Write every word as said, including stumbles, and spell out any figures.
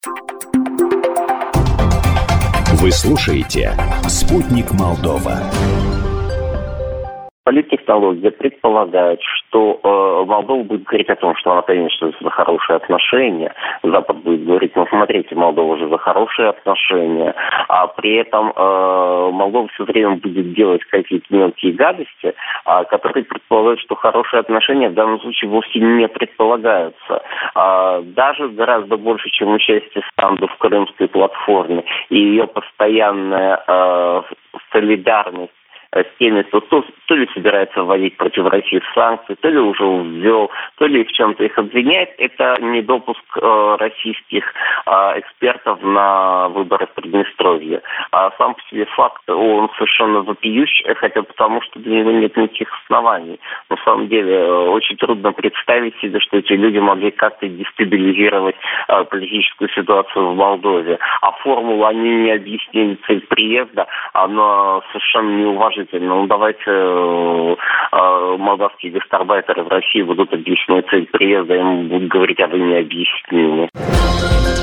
Вы слушаете «Спутник Молдова». Политтехнология предполагает, что э, Молдова будет говорить о том, что она, конечно, за хорошие отношения. Запад будет говорить, ну, смотрите, Молдова же за хорошие отношения. А при этом э, Молдова все время будет делать какие-то мелкие гадости, э, которые предполагают, что хорошие отношения в данном случае вовсе не предполагаются. Э, даже гораздо больше, чем участие стран в Крымской платформе и ее постоянная э, солидарность с теми, кто то, то ли собирается вводить против России санкции, то ли уже ввел, то ли в чем-то их обвиняет, это недопуск э, российских э, экспертов на выборы в Приднестровье. А сам по себе факт, он совершенно вопиющий, хотя потому, что для него нет никаких оснований. На самом деле, э, очень трудно представить себе, что эти люди могли как-то дестабилизировать э, политическую ситуацию в Молдове. А формулу они не объяснили, цель приезда, она совершенно неуважительна. Ну, давайте э, э, молдавские гастарбайтеры в России будут объяснять цель приезда, им будут говорить, а вы не объяснили.